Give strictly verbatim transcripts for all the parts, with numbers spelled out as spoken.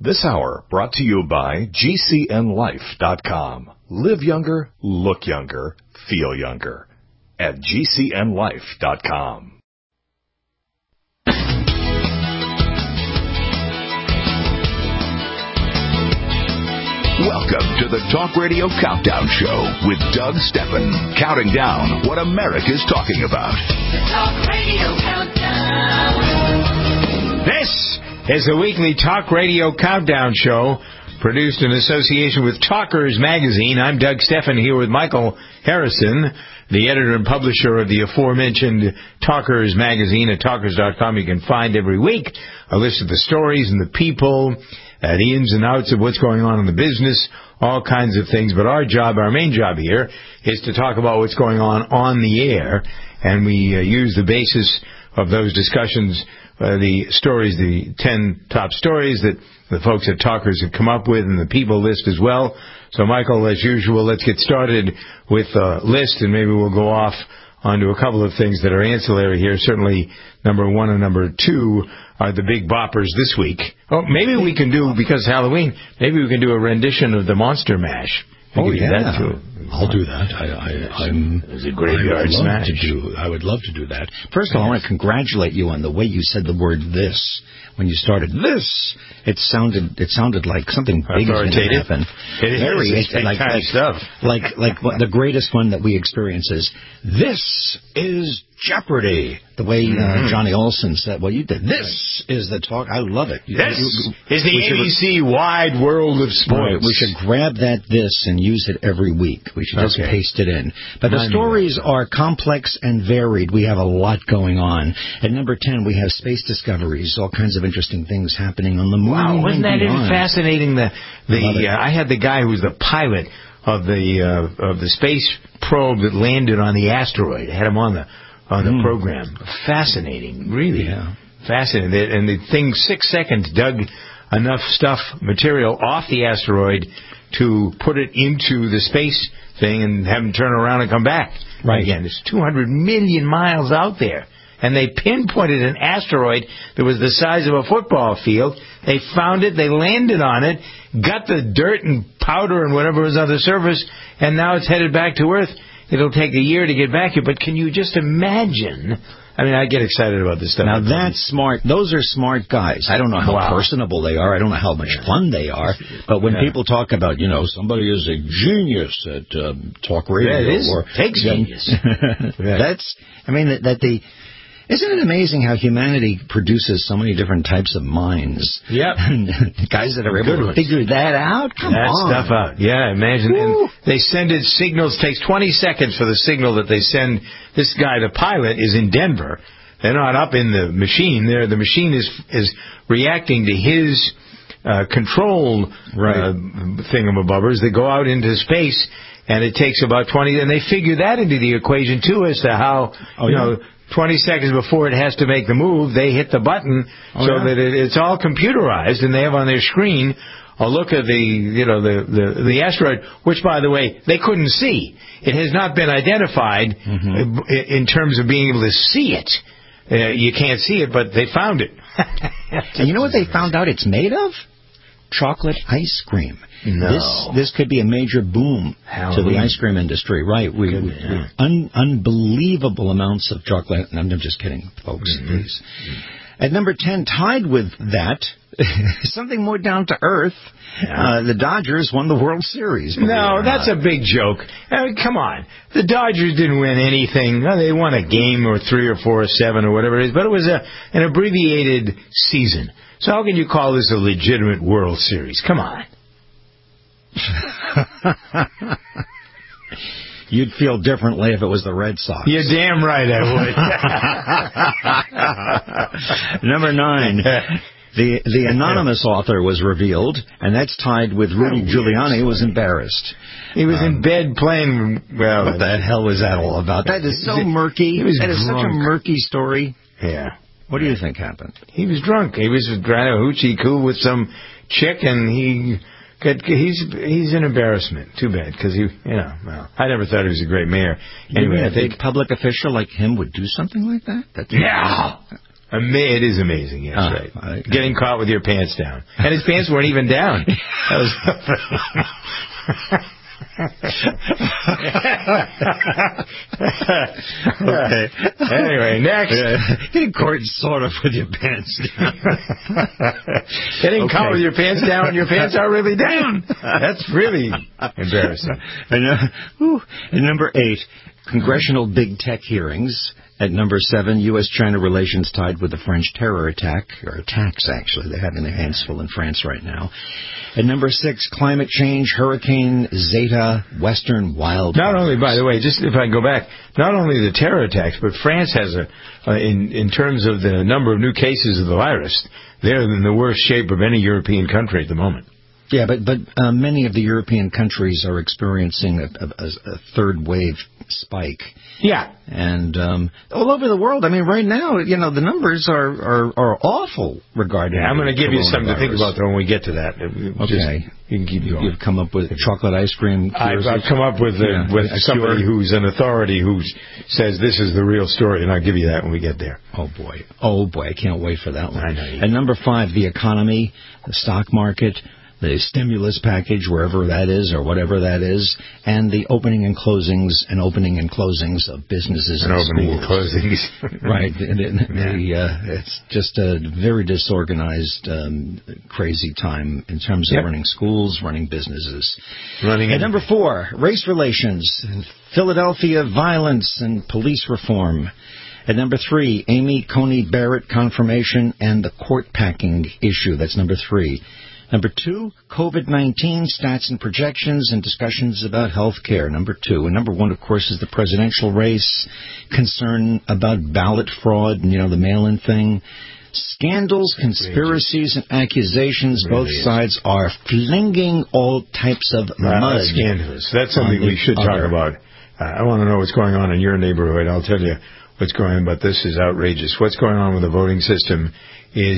This hour brought to you by G C N life dot com. Live younger, look younger, feel younger at G C N life dot com. Welcome to the Talk Radio Countdown Show with Doug Steffen, counting down what America's talking about. The Talk Radio Countdown. This is the weekly Talk Radio Countdown Show, produced in association with Talkers Magazine. I'm Doug Steffen, here with Michael Harrison, the editor and publisher of the aforementioned Talkers Magazine. At talkers dot com, you can find every week a list of the stories and the people, Uh, the ins and outs of what's going on in the business, all kinds of things. But our job, our main job here, is to talk about what's going on on the air. And we uh, use the basis of those discussions, uh, the stories, the ten top stories that the folks at Talkers have come up with, and the people list as well. So, Michael, as usual, let's get started with a list, and maybe we'll go off onto a couple of things that are ancillary here. Certainly, number one and number two are the big boppers this week. Oh, maybe we can do, because Halloween, maybe we can do a rendition of the Monster Mash. Oh, yeah. That too. I'll do that. I, I, I'm, It's a graveyard I would love smash. to do, I would love to do that. First of all, I want to congratulate you on the way you said the word "this" when you started. This. It sounded. It sounded like something big is going to happen. It is. Very It's big like, time like stuff. Like like what, the greatest one that we experience is "This is Jeopardy!" The way uh, Mm-hmm. Johnny Olson said, "Well, you did this is the talk." I love it. You- This you- is the we A should- B C Wide World of Sports. Right, we should grab that this and use it every week. We should just Okay. paste it in. But the Remind me stories are complex and varied. We have a lot going on. At number ten, we have space discoveries, all kinds of interesting things happening on the moon. Wow, wasn't that and beyond. fascinating? The Love it. the uh, I had the guy who was the pilot of the uh, of the space probe that landed on the asteroid. I had him on the on the Mm. program. Fascinating, really. Yeah. Fascinating. And the thing, six seconds, dug enough stuff, material off the asteroid to put it into the space thing and have them turn around and come back. Right. Again, it's two hundred million miles out there. And they pinpointed an asteroid that was the size of a football field. They found it, they landed on it, got the dirt and powder and whatever was on the surface, and now it's headed back to Earth. It'll take a year to get back here, but can you just imagine? I mean, I get excited about this stuff. Now, that's smart. Those are smart guys. I don't know how Wow. personable they are. I don't know how much fun they are. But when Yeah. people talk about, you know, somebody is a genius at um, talk radio. Yeah, it is. Or, Takes genius. Yeah. That's, I mean, that, that the... Isn't it amazing how humanity produces so many different types of minds? Yep. Guys that are Good able to ones. figure that out? Come that on. stuff out. Yeah, imagine. Woo. And they send it signals. Takes twenty seconds for the signal that they send. This guy, the pilot, is in Denver. They're not up in the machine. There, the machine is is reacting to his uh, control Right. uh, thingamabobbers that go out into space, and it takes about twenty. And they figure that into the equation too, as to how Oh, you yeah. know. twenty seconds before it has to make the move, they hit the button Oh, so yeah. that it, it's all computerized, and they have on their screen a look at the, you know, the, the, the asteroid, which, by the way, they couldn't see. It has not been identified Mm-hmm. uh, in terms of being able to see it. Uh, you can't see it, but they found it. And you know what they found out it's made of? Chocolate ice cream. No. This this could be a major boom to Halloween. the ice cream industry, right? We, we, Goodness, yeah. un, unbelievable amounts of chocolate. And I'm just kidding, folks. Mm-hmm. Please. At number ten, tied with that, something more down to earth. Uh, the Dodgers won the World Series. believe it No, or that's not. a big joke. I mean, come on. The Dodgers didn't win anything. Well, they won a game or three or four or seven or whatever it is, but it was a an abbreviated season. So how can you call this a legitimate World Series? Come on. You'd feel differently if it was the Red Sox. You're damn right I would. Number nine. The the anonymous author was revealed, and that's tied with Rudy Giuliani, who was embarrassed. He was Um, in bed playing, well... What the hell was that all about? That is so murky. He was That is such a drunk. murky story. Yeah. What do you think happened? He was drunk. He was trying to hoochie coo with some chick, and he got, he's he's an embarrassment. Too bad, because he, you know, well, I never thought he was a great mayor. Anyway, Anyway, a I think... big public official like him would do something like that? That's Yeah. Ama- it is amazing, yes, uh, right. I, I, Getting caught with your pants down. And his pants weren't even down. That was... Okay. Anyway, next. Yeah. Getting caught sort of with your pants down. Getting okay. caught with your pants down and your pants are really down. That's really embarrassing. And, uh, whew. And number eight, congressional big tech hearings. At number seven, U S China relations tied with the French terror attack, or attacks, actually. They're having their hands full in France right now. At number six, climate change, Hurricane Zeta, Western wildfires. Not only, by the way, just if I go back, not only the terror attacks, but France has a, uh, in, in terms of the number of new cases of the virus, they're in the worst shape of any European country at the moment. Yeah, but but uh, many of the European countries are experiencing a, a, a third wave spike. Yeah. And um, all over the world, I mean, right now, you know, the numbers are, are, are awful regarding yeah, I'm going to give you something to think about when we get to that. Okay. Just, you can keep going. You've come up with chocolate ice cream. I've, I've come up with, a, yeah, with a somebody cure. who's an authority who says this is the real story, and I'll give you that when we get there. Oh, boy. Oh, boy. I can't wait for that one. I know you. And number five, the economy, the stock market, the stimulus package, wherever that is or whatever that is, and the opening and closings and opening and closings of businesses and, and opening schools. and closings. Right. And, and, yeah. the, uh, it's just a very disorganized, um, crazy time in terms of yep. running schools, running businesses. Running. At number four, race relations, Philadelphia violence and police reform. At number three, Amy Coney Barrett confirmation and the court packing issue. That's number three. Number two, COVID nineteen stats and projections and discussions about health care. Number two. And number one, of course, is the presidential race, concern about ballot fraud and, you know, the mail-in thing. Scandals, conspiracies, and accusations. Really Both is. sides are flinging all types of well, mud. That's scandalous. That's something we should other. talk about. Uh, I want to know what's going on in your neighborhood. I'll tell you what's going on, but this is outrageous. What's going on with the voting system is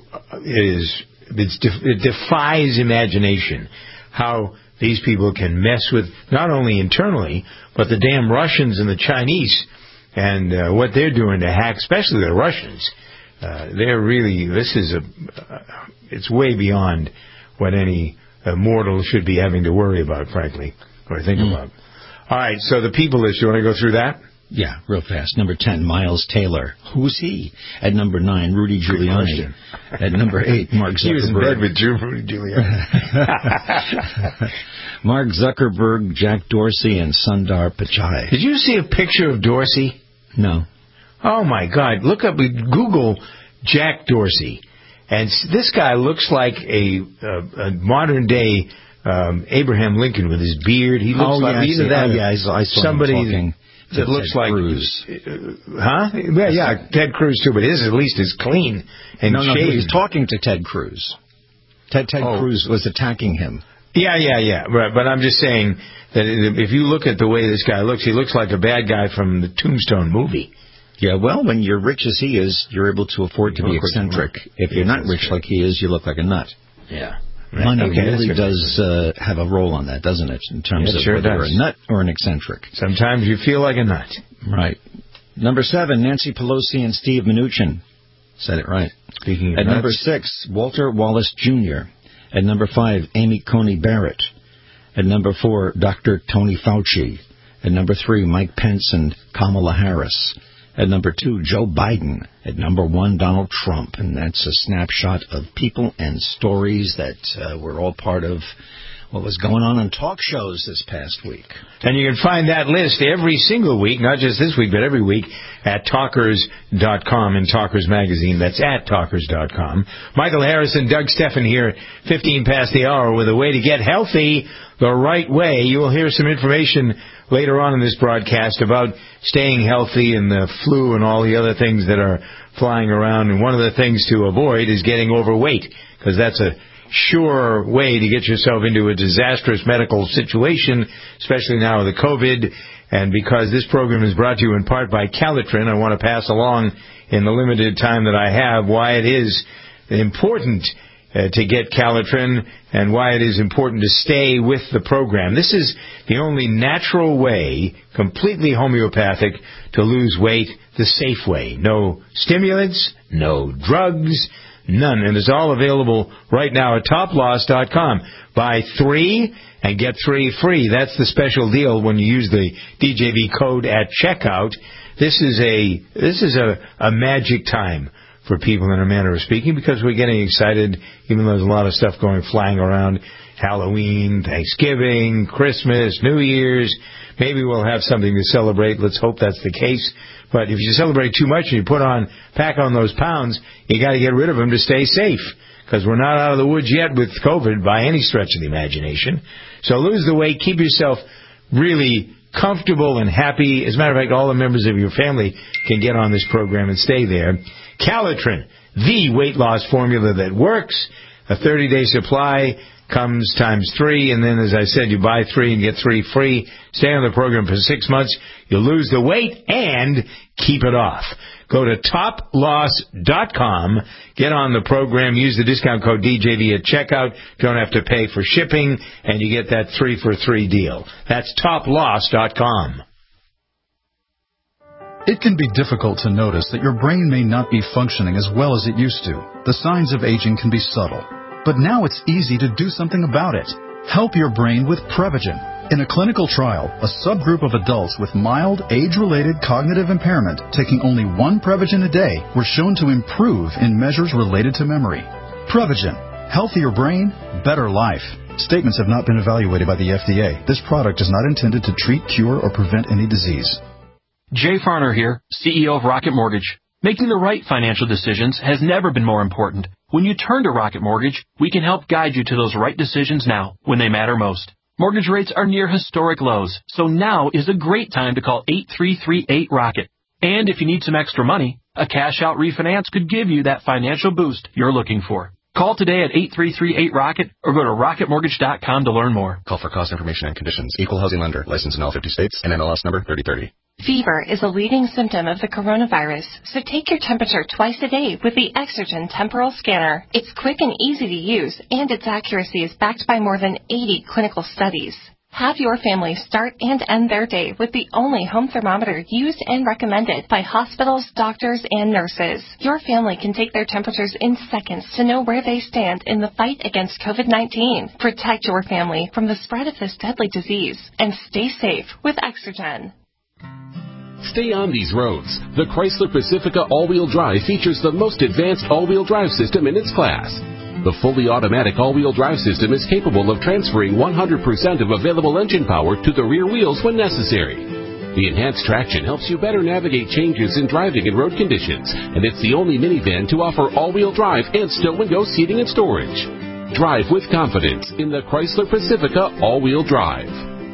is... It's def- it defies imagination how these people can mess with not only internally, but the damn Russians and the Chinese and uh, what they're doing to hack, especially the Russians. Uh, they're really, this is a, uh, it's way beyond what any uh, mortal should be having to worry about, frankly, or think mm. about. All right, so the people list, you want to go through that? Yeah, real fast. Number ten, Miles Taylor. Who's he? At number nine, Rudy Giuliani. At number eight, Mark Zuckerberg. He was in bed with Rudy Giuliani. Mark Zuckerberg, Jack Dorsey, and Sundar Pichai. Did you see a picture of Dorsey? No. Oh, my God. Look up, Google Jack Dorsey. And this guy looks like a, a, a modern-day um, Abraham Lincoln with his beard. He looks oh, like yeah, either that oh, yeah, I saw, I saw somebody him talking. It looks Ted like Cruz. Uh, huh? Well, yeah, Ted Cruz too, but his at least is clean and no, no, shaved. He's talking to Ted Cruz. Ted Ted oh. Cruz was attacking him. Yeah, yeah, yeah. Right, but I'm just saying that if you look at the way this guy looks, he looks like a bad guy from the Tombstone movie. Yeah, well, when you're rich as he is, you're able to afford to be eccentric. If you're not rich like he is, you look like a nut. Yeah. Money okay, really does uh, have a role on that, doesn't it, in terms it of sure whether does. you're a nut or an eccentric. Sometimes you feel like a nut. Right. Number seven, Nancy Pelosi and Steve Mnuchin. Said it right. Speaking of At nuts. number six, Walter Wallace Junior At number five, Amy Coney Barrett. At number four, Doctor Tony Fauci. At number three, Mike Pence and Kamala Harris. At number two, Joe Biden. At number one, Donald Trump. And that's a snapshot of people and stories that uh, were all part of what was going on on talk shows this past week. And you can find that list every single week, not just this week, but every week at talkers dot com and Talkers Magazine. That's at talkers dot com. Michael Harrison, Doug Steffen here, fifteen past the hour, with a way to get healthy the right way. You will hear some information later on in this broadcast about staying healthy and the flu and all the other things that are flying around. And one of the things to avoid is getting overweight, because that's a sure way to get yourself into a disastrous medical situation, especially now with the COVID. And because this program is brought to you in part by Calitrin, I want to pass along in the limited time that I have why it is important uh, to get Calitrin and why it is important to stay with the program. This is the only natural way, completely homeopathic, to lose weight the safe way. No stimulants, no drugs, none. And it's all available right now at top loss dot com. Buy three and get three free. That's the special deal when you use the D J V code at checkout. This is a this is a, a magic time for people, in a manner of speaking, because we're getting excited, even though there's a lot of stuff going flying around. Halloween, Thanksgiving, Christmas, New Year's. Maybe we'll have something to celebrate. Let's hope that's the case. But if you celebrate too much and you put on, pack on those pounds, you got to get rid of them to stay safe, because we're not out of the woods yet with COVID by any stretch of the imagination. So lose the weight, keep yourself really comfortable and happy. As a matter of fact, all the members of your family can get on this program and stay there. Calitrin, the weight loss formula that works. A thirty-day supply comes times three, and then, as I said, you buy three and get three free. Stay on the program for six months. You'll lose the weight and keep it off. Go to top loss dot com, get on the program, use the discount code D J V at checkout. Don't have to pay for shipping, and you get that three for three deal. That's top loss dot com. It can be difficult to notice that your brain may not be functioning as well as it used to. The signs of aging can be subtle. But now it's easy to do something about it. Help your brain with Prevagen. In a clinical trial, a subgroup of adults with mild, age-related cognitive impairment taking only one Prevagen a day were shown to improve in measures related to memory. Prevagen. Healthier brain, better life. Statements have not been evaluated by the F D A. This product is not intended to treat, cure, or prevent any disease. Jay Farner here, C E O of Rocket Mortgage. Making the right financial decisions has never been more important. When you turn to Rocket Mortgage, we can help guide you to those right decisions now, when they matter most. Mortgage rates are near historic lows, so now is a great time to call eight three three eight ROCKET. And if you need some extra money, a cash-out refinance could give you that financial boost you're looking for. Call today at eight three three eight ROCKET or go to rocket mortgage dot com to learn more. Call for cost information and conditions. Equal housing lender. Licensed in all fifty states. N M L S number thirty thirty. Fever is a leading symptom of the coronavirus, so take your temperature twice a day with the Exergen Temporal Scanner. It's quick and easy to use, and its accuracy is backed by more than eighty clinical studies. Have your family start and end their day with the only home thermometer used and recommended by hospitals, doctors, and nurses. Your family can take their temperatures in seconds to know where they stand in the fight against COVID nineteen. Protect your family from the spread of this deadly disease, and stay safe with Exergen. Stay on these roads. The Chrysler Pacifica all-wheel drive features the most advanced all-wheel drive system in its class. The fully automatic all-wheel drive system is capable of transferring one hundred percent of available engine power to the rear wheels when necessary. The enhanced traction helps you better navigate changes in driving and road conditions, and it's the only minivan to offer all-wheel drive and stow-and-go seating and storage. Drive with confidence in the Chrysler Pacifica all-wheel drive.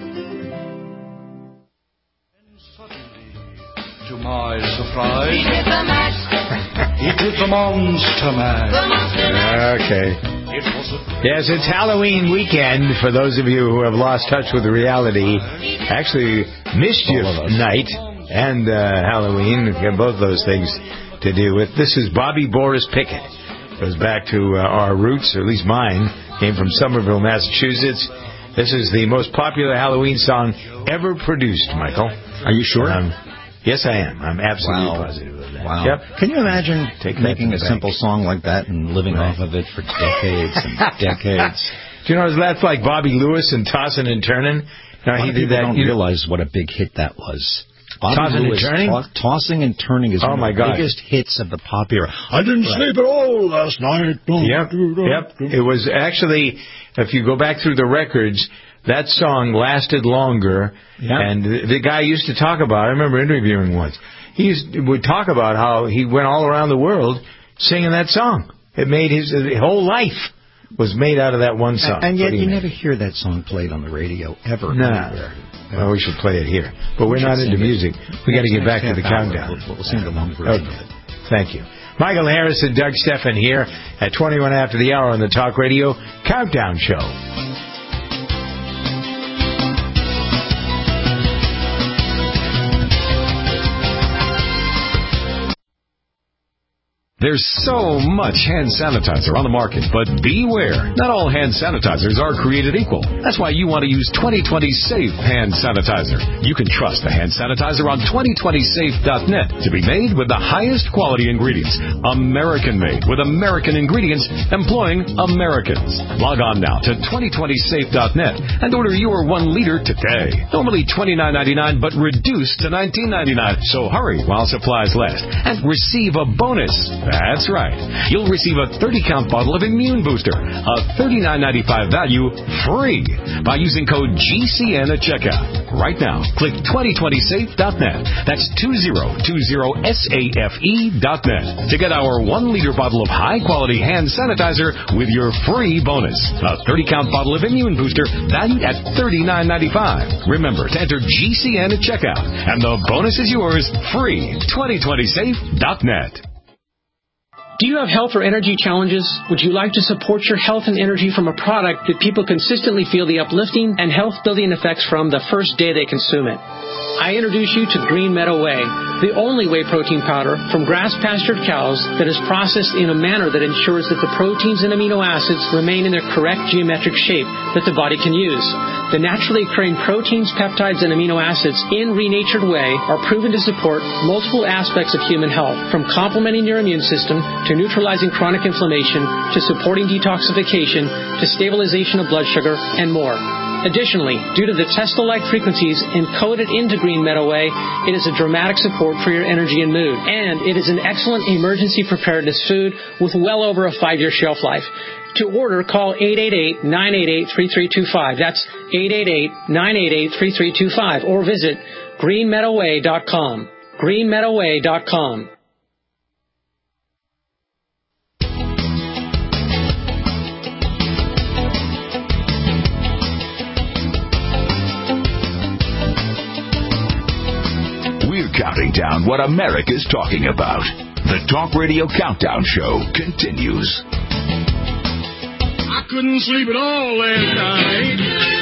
To my surprise, he did the mash. He did the monster mash. The monster mash. Okay. It was a yes, it's Halloween weekend for those of you who have lost touch with reality. Actually, Mischief Night and uh, Halloween. We have both those things to deal with. This is Bobby Boris Pickett. Goes back to uh, our roots, or at least mine. Came from Somerville, Massachusetts. This is the most popular Halloween song ever produced, Michael. Are you sure? Um, Yes, I am. I'm absolutely wow. positive of that. Wow. Yep. Can you imagine Take making a bank. simple song like that and living right. off of it for decades and decades? Do you know, that's like Bobby Lewis and Tossin' and Turnin'. No, he did that. Don't you realize what a big hit that was. Bobby Tossing Lewis, and Turning? To- tossing and Turning is oh one my of the God. biggest hits of the popular. I didn't right. sleep at all last night. Yep, yep. It was actually, if you go back through the records, that song lasted longer. Yep. And the, the guy used to talk about, I remember interviewing once, he used, would talk about how he went all around the world singing that song. It made his, his whole life was made out of that one song. And, and yet you amazing. never hear that song played on the radio ever. No. Anywhere. Well, we should play it here. But we're not into music. We got to get back to the countdown. We'll, we'll sing the long version okay. of it. Thank you. Michael Harris and Doug Stephan here at twenty-one after the hour on the Talk Radio Countdown Show. There's so much hand sanitizer on the market, but beware. Not all hand sanitizers are created equal. That's why you want to use twenty twenty Safe Hand Sanitizer. You can trust the hand sanitizer on twenty twenty safe dot net to be made with the highest quality ingredients. American-made with American ingredients employing Americans. Log on now to twenty twenty safe dot net and order your one liter today. Normally twenty-nine ninety-nine, but reduced to nineteen ninety-nine. So hurry while supplies last and receive a bonus. That's right. You'll receive a thirty count bottle of Immune Booster, a thirty-nine ninety-five value, free by using code G C N at checkout. Right now, click twenty twenty safe dot net. That's two zero two zero safe dot net to get our one liter bottle of high-quality hand sanitizer with your free bonus. A thirty count bottle of Immune Booster valued at thirty-nine ninety-five. Remember to enter G C N at checkout, and the bonus is yours free. twenty twenty safe dot net. Do you have health or energy challenges? Would you like to support your health and energy from a product that people consistently feel the uplifting and health-building effects from the first day they consume it? I introduce you to Green Meadow Whey, the only whey protein powder from grass-pastured cows that is processed in a manner that ensures that the proteins and amino acids remain in their correct geometric shape that the body can use. The naturally occurring proteins, peptides, and amino acids in renatured whey are proven to support multiple aspects of human health, from complementing your immune system to neutralizing chronic inflammation to supporting detoxification to stabilization of blood sugar and more. Additionally, due to the Tesla-like frequencies encoded into Green Meadow Whey, it is a dramatic support for your energy and mood. And it is an excellent emergency preparedness food with well over a five-year shelf life. To order, call eight eight eight, nine eight eight, three three two five. That's eight eight eight, nine eight eight, three three two five. Or visit green meadow whey dot com. green meadow whey dot com. Counting down what America's talking about. The Talk Radio Countdown Show continues. I couldn't sleep at all last night.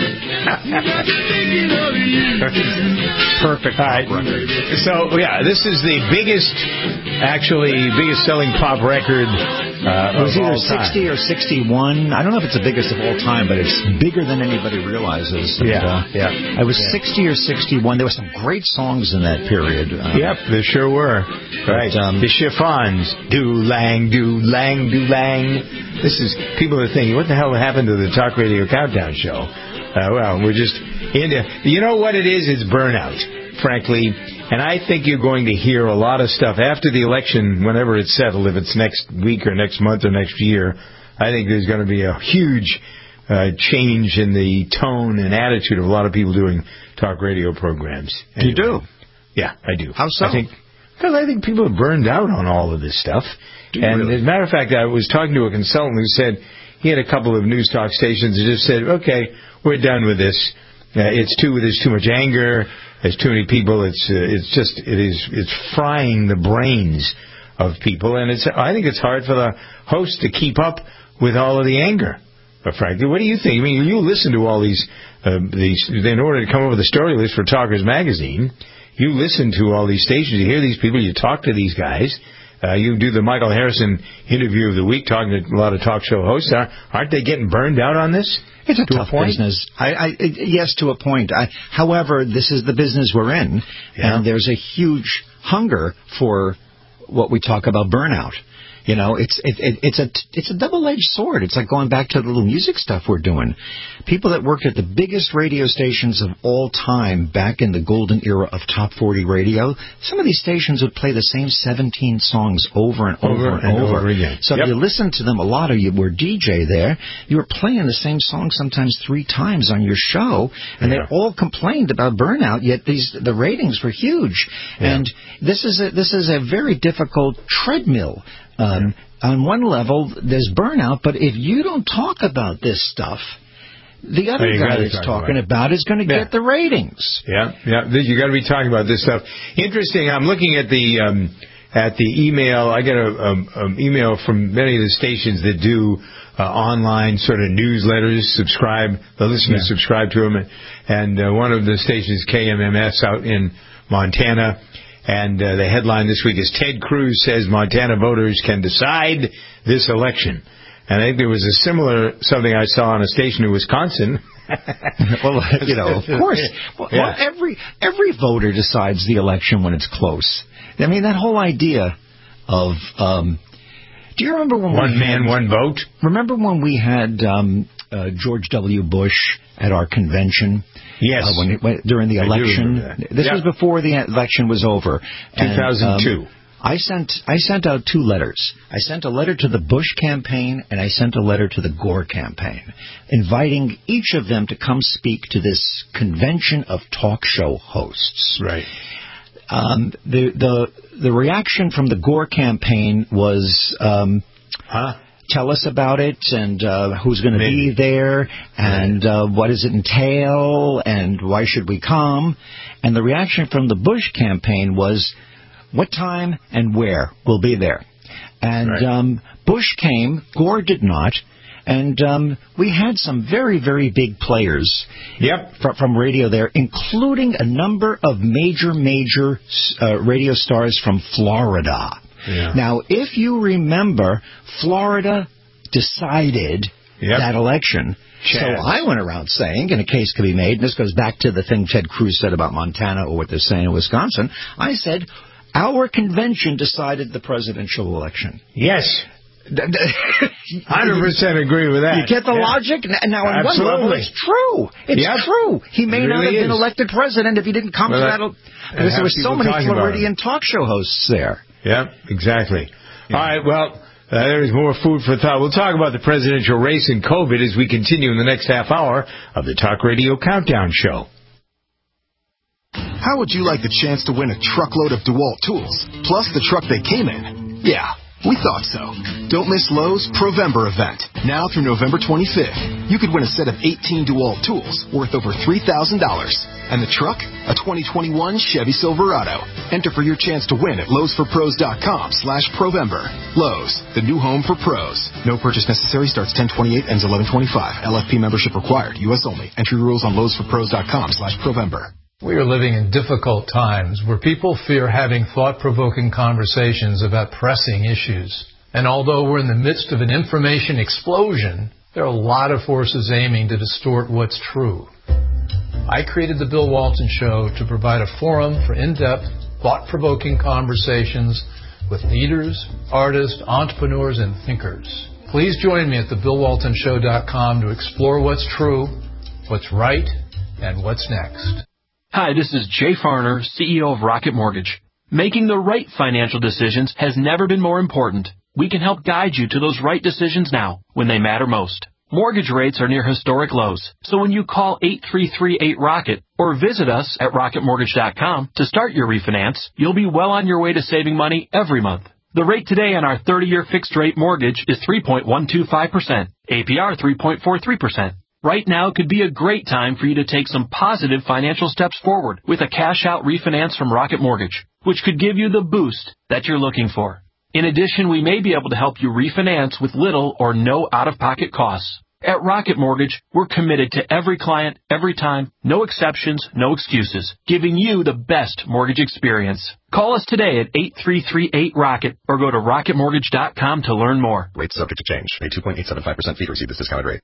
Got to thinking of you. Perfect. All right. So, yeah, this is the biggest, actually, biggest selling pop record uh, it was of either all time. sixty or sixty-one. I don't know if it's the biggest of all time, but it's bigger than anybody realizes. And, yeah, uh, yeah. It was yeah. sixty or sixty-one. There were some great songs in that period. Um, yep, there sure were. Right. But, um, the chiffons. Do-lang, do-lang, do-lang. This is, people are thinking, what the hell happened to the Talk Radio Countdown Show? Uh, well, we're just into, you know what it is? It's burnout, frankly. And I think you're going to hear a lot of stuff after the election, whenever it's settled, if it's next week or next month or next year. I think there's going to be a huge uh, change in the tone and attitude of a lot of people doing talk radio programs. Anyway, you do? Yeah, I do. How so? I think, because I think people are burned out on all of this stuff. Do you and really? as a matter of fact, I was talking to a consultant who said he had a couple of news talk stations that just said, okay, we're done with this. Uh, it's too, there's too much anger. There's too many people. It's, uh, it's just, it is, it's frying the brains of people. And it's, I think it's hard for the host to keep up with all of the anger. But frankly, what do you think? I mean, you listen to all these, uh, these, in order to come up with a story list for Talkers Magazine, you listen to all these stations, you hear these people, you talk to these guys. Uh, you do the Michael Harrison interview of the week, talking to a lot of talk show hosts. Aren't they getting burned out on this? It's a to tough a business. I, I, yes, to a point. I, however, this is the business we're in, yeah. and there's a huge hunger for what we talk about burnout. You know, it's it, it, it's a it's a double-edged sword. It's like going back to the little music stuff we're doing. People that worked at the biggest radio stations of all time back in the golden era of top forty radio, some of these stations would play the same seventeen songs over and over, over and, and over. over again. So yep. if you listen to them, a lot of you were D J there. You were playing the same song sometimes three times on your show, and yeah. they all complained about burnout. Yet these the ratings were huge, yeah. and this is a, this is a very difficult treadmill. Um, yeah. On one level, there's burnout, but if you don't talk about this stuff, the other oh, guy that's talk talking about, about is going to yeah. get the ratings. Yeah, yeah. You got to be talking about this stuff. Interesting. I'm looking at the um, at the email. I get a, a, a email from many of the stations that do uh, online sort of newsletters. Subscribe. The listeners yeah. subscribe to them, and uh, one of the stations, K M M S, out in Montana. And uh, the headline this week is Ted Cruz says Montana voters can decide this election. And I think there was a similar something I saw on a station in Wisconsin. Well, you know, of course. Well, yeah. well, every every voter decides the election when it's close. I mean, that whole idea of... Um, do you remember when one we man, had, one vote? Remember when we had um, uh, George W. Bush at our convention? Yes. Uh, when, when, during the election. This yep. was before the election was over. two thousand two. And, um, I sent I sent out two letters. I sent a letter to the Bush campaign, and I sent a letter to the Gore campaign, inviting each of them to come speak to this convention of talk show hosts. Right. Um, the the the reaction from the Gore campaign was, um, huh? Tell us about it, and uh, who's going to be there, and uh, what does it entail, and why should we come? And the reaction from the Bush campaign was, what time and where we'll be there. And right. um, Bush came, Gore did not, and um, we had some very, very big players yep. fr- from radio there, including a number of major, major uh, radio stars from Florida. Yeah. Now, if you remember, Florida decided yep. that election. Chaz. So I went around saying, and a case could be made, and this goes back to the thing Ted Cruz said about Montana or what they're saying in Wisconsin, I said, our convention decided the presidential election. Yes. one hundred percent agree with that. You get the yeah. logic? Now, on Absolutely. one level, it's true. It's yep. true. He may it not really have been is. elected president if he didn't come well, to that. Because there were so many Floridian talk show hosts there. Yep, exactly. Yeah. All right, well, uh, there is more food for thought. We'll talk about the presidential race and COVID as we continue in the next half hour of the Talk Radio Countdown Show. How would you like the chance to win a truckload of DeWalt tools, plus the truck they came in? Yeah, we thought so. Don't miss Lowe's Provember event. Now through November twenty-fifth, you could win a set of eighteen DeWalt tools worth over three thousand dollars. And the truck? A twenty twenty-one Chevy Silverado. Enter for your chance to win at lowesforpros.com slash Provember. Lowe's, the new home for pros. No purchase necessary. Starts ten twenty-eight, ends eleven twenty-five. L F P membership required. U S only. Entry rules on lowesforpros.com slash Provember. We are living in difficult times where people fear having thought-provoking conversations about pressing issues. And although we're in the midst of an information explosion, there are a lot of forces aiming to distort what's true. I created The Bill Walton Show to provide a forum for in-depth, thought-provoking conversations with leaders, artists, entrepreneurs, and thinkers. Please join me at the bill walton show dot com to explore what's true, what's right, and what's next. Hi, this is Jay Farner, C E O of Rocket Mortgage. Making the right financial decisions has never been more important. We can help guide you to those right decisions now, when they matter most. Mortgage rates are near historic lows, so when you call eight three three eight ROCKET or visit us at rocket mortgage dot com to start your refinance, you'll be well on your way to saving money every month. The rate today on our thirty-year fixed-rate mortgage is three point one two five percent, A P R three point four three percent. Right now could be a great time for you to take some positive financial steps forward with a cash-out refinance from Rocket Mortgage, which could give you the boost that you're looking for. In addition, we may be able to help you refinance with little or no out-of-pocket costs. At Rocket Mortgage, we're committed to every client, every time, no exceptions, no excuses, giving you the best mortgage experience. Call us today at eight three three eight ROCKET or go to rocket mortgage dot com to learn more. Rate subject to change. Pay two point eight seven five percent fee to receive this discounted rate.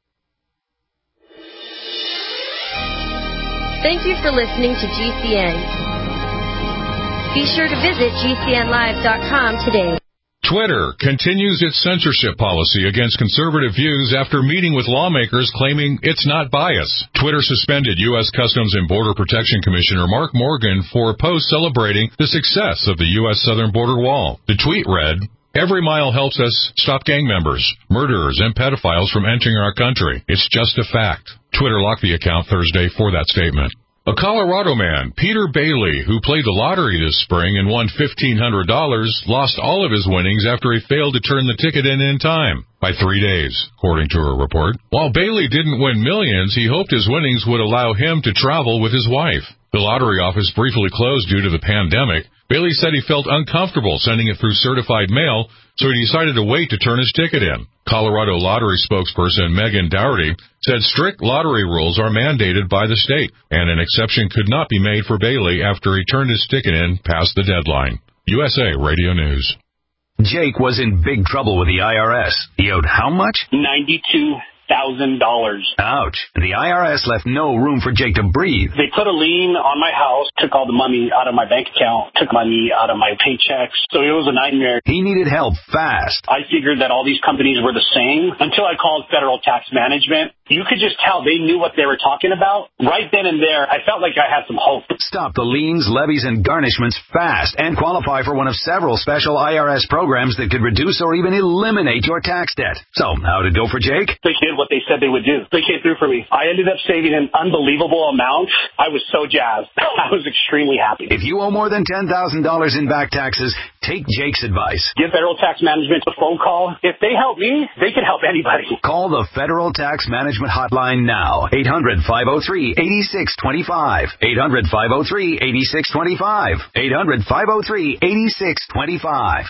Thank you for listening to G C N. Be sure to visit G C N live dot com today. Twitter continues its censorship policy against conservative views after meeting with lawmakers claiming it's not biased. Twitter suspended U S Customs and Border Protection Commissioner Mark Morgan for a post celebrating the success of the U S southern border wall. The tweet read, "Every mile helps us stop gang members, murderers, and pedophiles from entering our country. It's just a fact." Twitter locked the account Thursday for that statement. A Colorado man, Peter Bailey, who played the lottery this spring and won fifteen hundred dollars, lost all of his winnings after he failed to turn the ticket in in time, by three days, according to a report. While Bailey didn't win millions, he hoped his winnings would allow him to travel with his wife. The lottery office briefly closed due to the pandemic. Bailey said he felt uncomfortable sending it through certified mail, so he decided to wait to turn his ticket in. Colorado Lottery spokesperson Megan Dougherty said strict lottery rules are mandated by the state, and an exception could not be made for Bailey after he turned his ticket in past the deadline. U S A Radio News. Jake was in big trouble with the I R S. He owed how much? ninety-two thousand dollars. Ouch. The I R S left no room for Jake to breathe. They put a lien on my house, took all the money out of my bank account, took money out of my paychecks. So it was a nightmare. He needed help fast. I figured that all these companies were the same until I called Federal Tax Management. You could just tell they knew what they were talking about. Right then and there, I felt like I had some hope. Stop the liens, levies, and garnishments fast and qualify for one of several special I R S programs that could reduce or even eliminate your tax debt. So, how'd it go for Jake? They did what they said they would do. They came through for me. I ended up saving an unbelievable amount. I was so jazzed. I was extremely happy. If you owe more than ten thousand dollars in back taxes, take Jake's advice. Give Federal Tax Management a phone call. If they help me, they can help anybody. Call the Federal Tax Management hotline now. eight hundred, five oh three, eight six two five. eight hundred, five oh three, eight six two five. eight hundred, five oh three, eight six two five.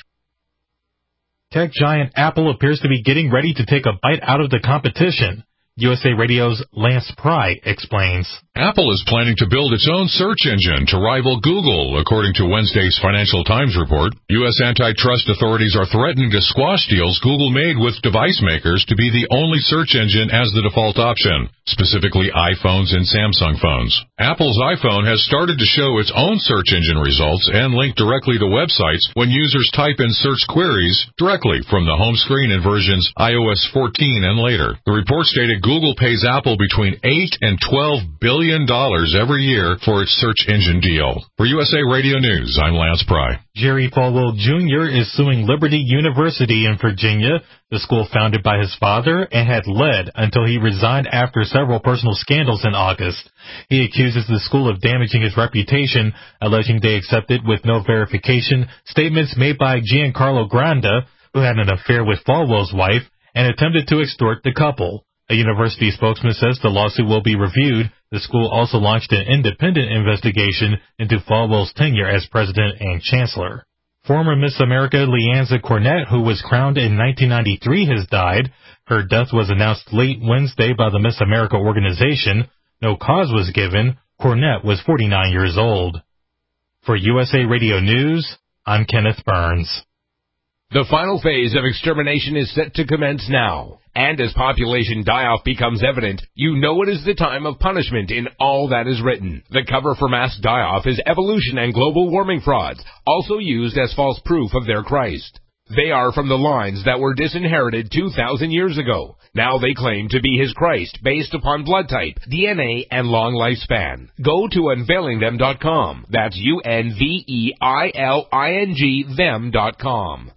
Tech giant Apple appears to be getting ready to take a bite out of the competition. U S A Radio's Lance Pry explains. Apple is planning to build its own search engine to rival Google, according to Wednesday's Financial Times report. U S antitrust authorities are threatening to squash deals Google made with device makers to be the only search engine as the default option, specifically iPhones and Samsung phones. Apple's iPhone has started to show its own search engine results and link directly to websites when users type in search queries directly from the home screen in versions i O S fourteen and later. The report stated Google pays Apple between eight and twelve billion dollars every year for its search engine deal. For U S A Radio News, I'm Lance Pry. Jerry Falwell Junior is suing Liberty University in Virginia, the school founded by his father and had led until he resigned after several personal scandals in August. He accuses the school of damaging his reputation, alleging they accepted with no verification statements made by Giancarlo Granda, who had an affair with Falwell's wife, and attempted to extort the couple. A university spokesman says the lawsuit will be reviewed. The school also launched an independent investigation into Falwell's tenure as president and chancellor. Former Miss America Leanza Cornett, who was crowned in nineteen ninety-three, has died. Her death was announced late Wednesday by the Miss America organization. No cause was given. Cornett was forty-nine years old. For U S A Radio News, I'm Kenneth Burns. The final phase of extermination is set to commence now. And as population die-off becomes evident, you know it is the time of punishment in all that is written. The cover for mass die-off is evolution and global warming frauds, also used as false proof of their Christ. They are from the lines that were disinherited two thousand years ago. Now they claim to be his Christ based upon blood type, D N A, and long lifespan. Go to unveiling them dot com. That's U N V E I L I N G them dot com.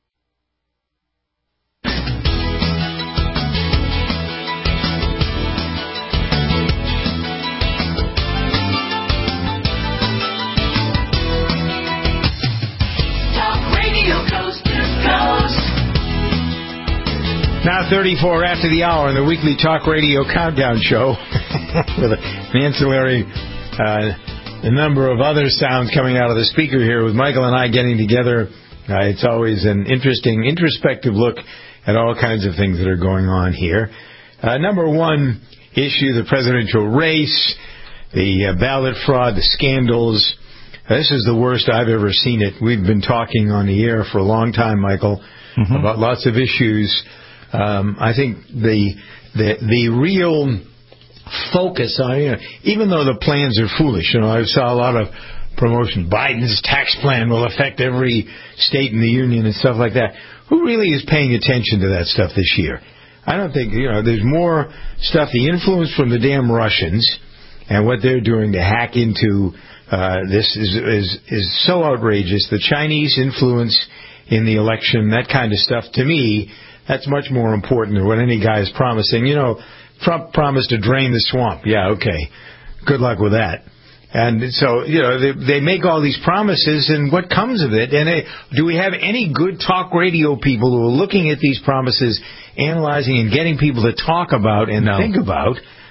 Now thirty-four after the hour, the weekly talk radio countdown show with an ancillary uh, a number of other sounds coming out of the speaker here with Michael and I getting together. Uh, it's always an interesting, introspective look at all kinds of things that are going on here. Uh, number one issue, the presidential race, the uh, ballot fraud, the scandals. This is the worst I've ever seen it. We've been talking on the air for a long time, Michael, mm-hmm. about lots of issues. Um, I think the the the real focus on, you know, even though the plans are foolish, you know, I saw a lot of promotion. Biden's tax plan will affect every state in the union and stuff like that. Who really is paying attention to that stuff this year? I don't think, you know, there's more stuff. The influence from the damn Russians and what they're doing to hack into uh, this is is is so outrageous. The Chinese influence in the election, that kind of stuff, to me, that's much more important than what any guy is promising. You know, Trump promised to drain the swamp. Yeah, okay. Good luck with that. And so, you know, they, they make all these promises, and what comes of it? And they, do we have any good talk radio people who are looking at these promises, analyzing and getting people to talk about and no. think about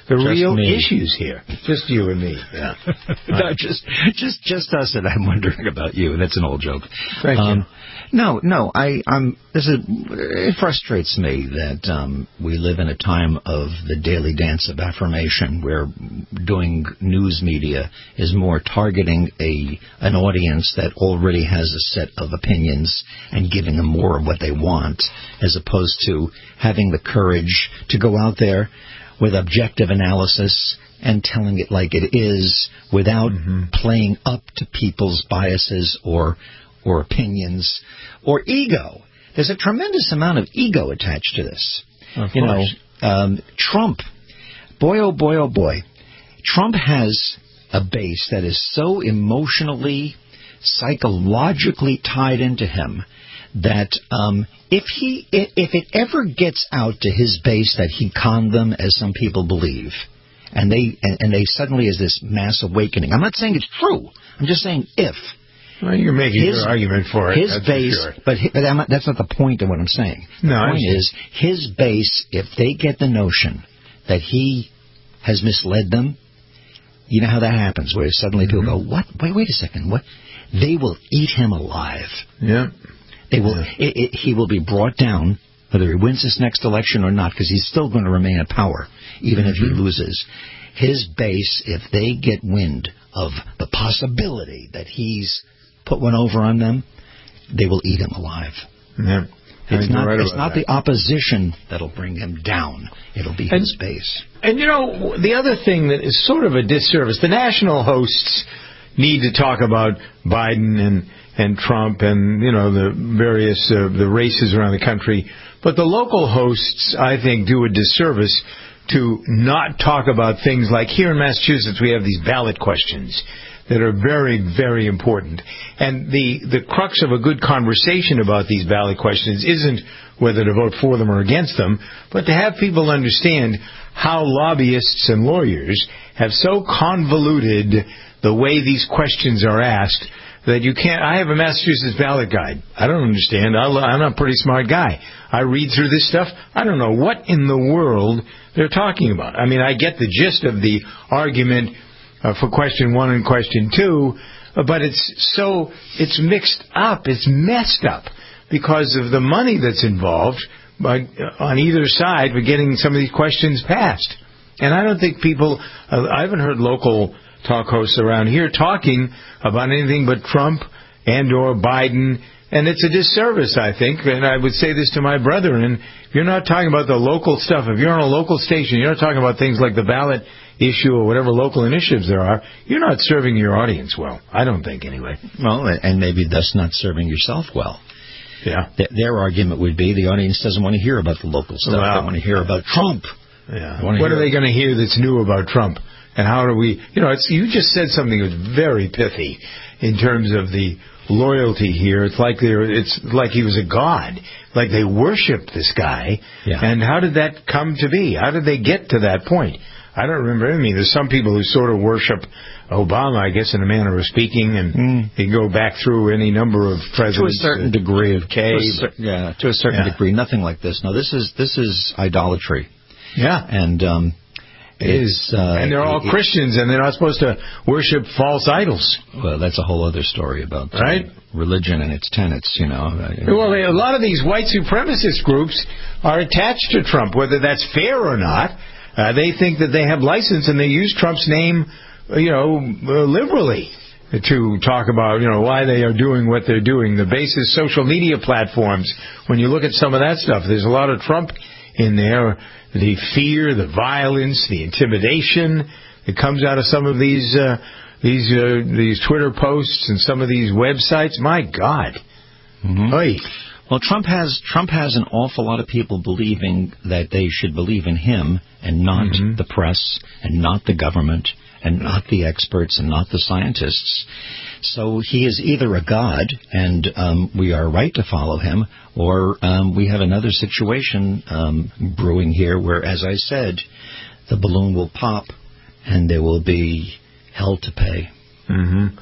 the just real me. issues here. Just you and me. Yeah. no, just, just, just us, and I'm wondering about you. That's an old joke. Thank um, you. No, no, I, I'm. This is. It frustrates me that um, we live in a time of the daily dance of affirmation, where doing news media is more targeting a an audience that already has a set of opinions and giving them more of what they want, as opposed to having the courage to go out there with objective analysis and telling it like it is, without mm-hmm. playing up to people's biases or. or opinions, or ego. There's a tremendous amount of ego attached to this. Of you course. know, um, Trump, boy, oh boy, oh boy, Trump has a base that is so emotionally, psychologically tied into him that um, if he, if it ever gets out to his base that he conned them, as some people believe, and they and, and they suddenly is this mass awakening. I'm not saying it's true. I'm just saying if. Well, you're making his, your argument for it. His that's base, for sure. but, but I'm not, that's not the point of what I'm saying. The no, point is, his base, if they get the notion that he has misled them, you know how that happens, where suddenly mm-hmm. people go, what? Wait, wait a second. What? They will eat him alive. Yeah. They will. Yeah. It, it, he will be brought down, whether he wins this next election or not, because he's still going to remain in power, even mm-hmm. if he loses. His base, if they get wind of the possibility that he's put one over on them, they will eat him alive. Yeah. It's not, right it's not that. the opposition that'll bring him down. It'll be and, his base. And, you know, the other thing that is sort of a disservice, the national hosts need to talk about Biden and, and Trump and, you know, the various uh, the races around the country. But the local hosts, I think, do a disservice to not talk about things like here in Massachusetts we have these ballot questions that are very, very important. And the, the crux of a good conversation about these ballot questions isn't whether to vote for them or against them, but to have people understand how lobbyists and lawyers have so convoluted the way these questions are asked that you can't... I have a Massachusetts ballot guide. I don't understand. I'm a pretty smart guy. I read through this stuff. I don't know what in the world they're talking about. I mean, I get the gist of the argument Uh, for question one and question two, uh, but it's so, it's mixed up, it's messed up because of the money that's involved by, uh, on either side for getting some of these questions passed. And I don't think people, uh, I haven't heard local talk hosts around here talking about anything but Trump and or Biden, and it's a disservice, I think, and I would say this to my brethren, if you're not talking about the local stuff, if you're on a local station, you're not talking about things like the ballot issue or whatever local initiatives there are, you're not serving your audience well. I don't think, anyway. Well, and maybe thus not serving yourself well. Yeah. Th- their argument would be the audience doesn't want to hear about the local stuff. Wow. They want to hear about Trump. Yeah. What are they going to hear that's new about Trump? And how do we... You know, it's, you just said something that was very pithy in terms of the loyalty here. It's like they're, it's like he was a god. Like they worship this guy. Yeah. And how did that come to be? How did they get to that point? I don't remember. I mean, there's some people who sort of worship Obama, I guess, in a manner of speaking, and mm. you go back through any number of presidents. To a certain uh, degree of K. to cer- yeah, to a certain yeah. degree. Nothing like this. No, this is this is idolatry. Yeah, and um, it is. Uh, and they're all it, Christians, and they're not supposed to worship false idols. Well, that's a whole other story about uh, right religion and its tenets. You know. Well, a lot of these white supremacist groups are attached to Trump, whether that's fair or not. Uh, they think that they have license, and they use Trump's name, you know, uh, liberally to talk about, you know, why they are doing what they're doing. The basis social media platforms, when you look at some of that stuff, there's a lot of Trump in there. The fear, the violence, the intimidation that comes out of some of these uh, these uh, these Twitter posts and some of these websites. My God. Mm-hmm. Oy. Well, Trump has Trump has an awful lot of people believing that they should believe in him and not mm-hmm. the press and not the government and not the experts and not the scientists. So he is either a god, and um, we are right to follow him, or um, we have another situation um, brewing here where, as I said, the balloon will pop and there will be hell to pay. Mm-hmm.